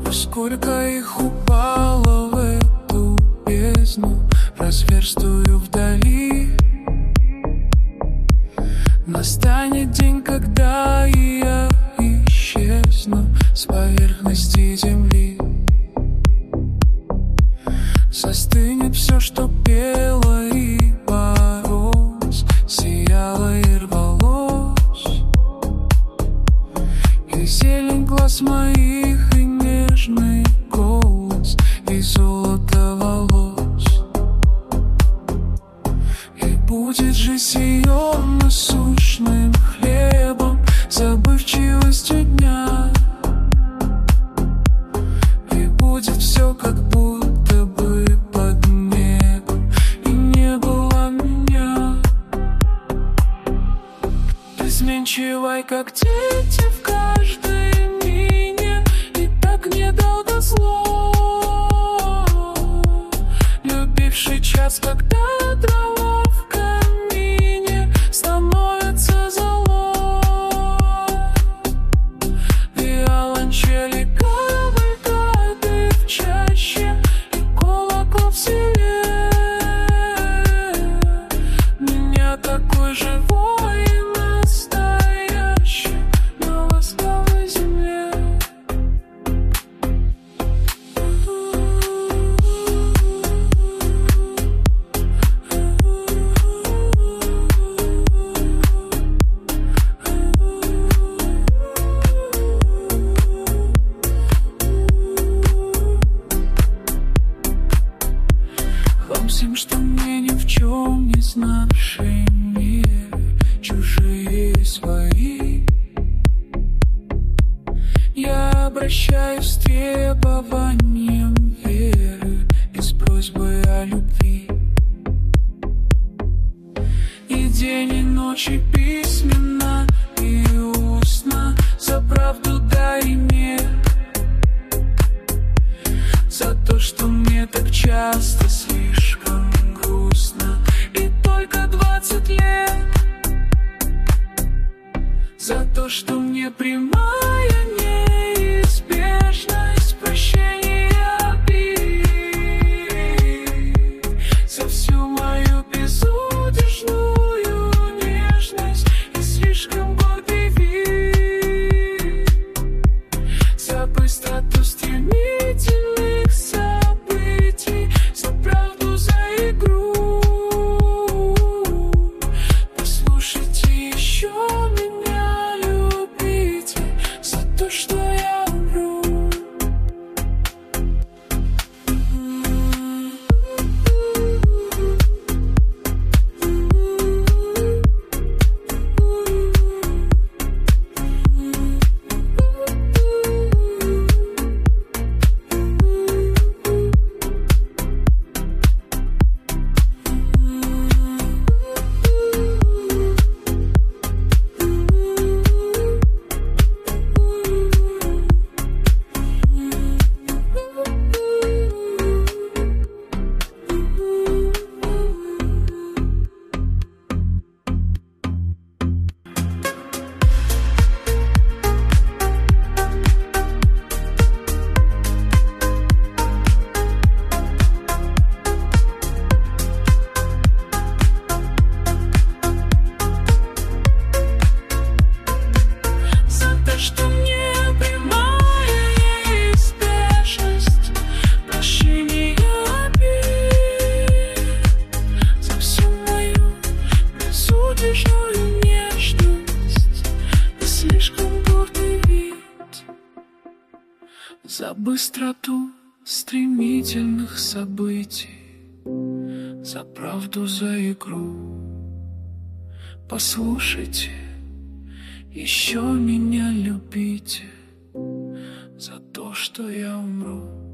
Сколько их упало в эту бездну разверстую вдали. Настанет день, когда и я исчезну с поверхности земли. Застынет все, что пело и боролось, сияло и рвалось. И зелень глаз моих, и нежный голос, и золото волос. И будет жизнь ее насущным хлебом, забывчивостью дня. И будет все, как будто бы под небом, и не было меня. Изменчивой, как дети в каждой мине, и так недолго зло. Любивший час, когда дрова в камине становятся золой. Виолончели кавалькады в чаще, и колокол в селе. Меня такой живой и настоящий на ласковой земле. Вам всем, что мне ни в чем не знавший мир, чужие и свои, я обращаюсь с требованием веры и с просьбой о любви. И день, и ночь, и письменно, и устно, за правду да и нет. За то, что мне так часто слишком грустно, и только 20 лет. За то, что мне прямая неизбежность прощения обид. За всю мою безудержную нежность и слишком гордый вид. За быстроту стремительных событий, за правду, за игру. Послушайте еще меня, любите, за то, что я умру. За быстроту стремительных событий, за правду, за игру. Послушайте, еще меня любите, за то, что я умру.